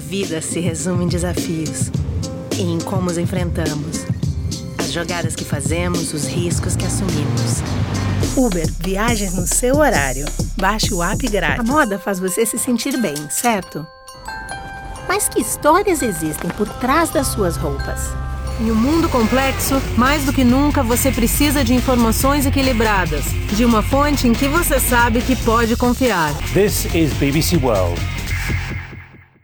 vida se resume em desafios e em como os enfrentamos. As jogadas que fazemos, os riscos que assumimos. Uber, viagens no seu horário. Baixe o app grátis. A moda faz você se sentir bem, certo? Mas que histórias existem por trás das suas roupas? Em um mundo complexo, mais do que nunca você precisa de informações equilibradas, de uma fonte em que você sabe que pode confiar. This is BBC World.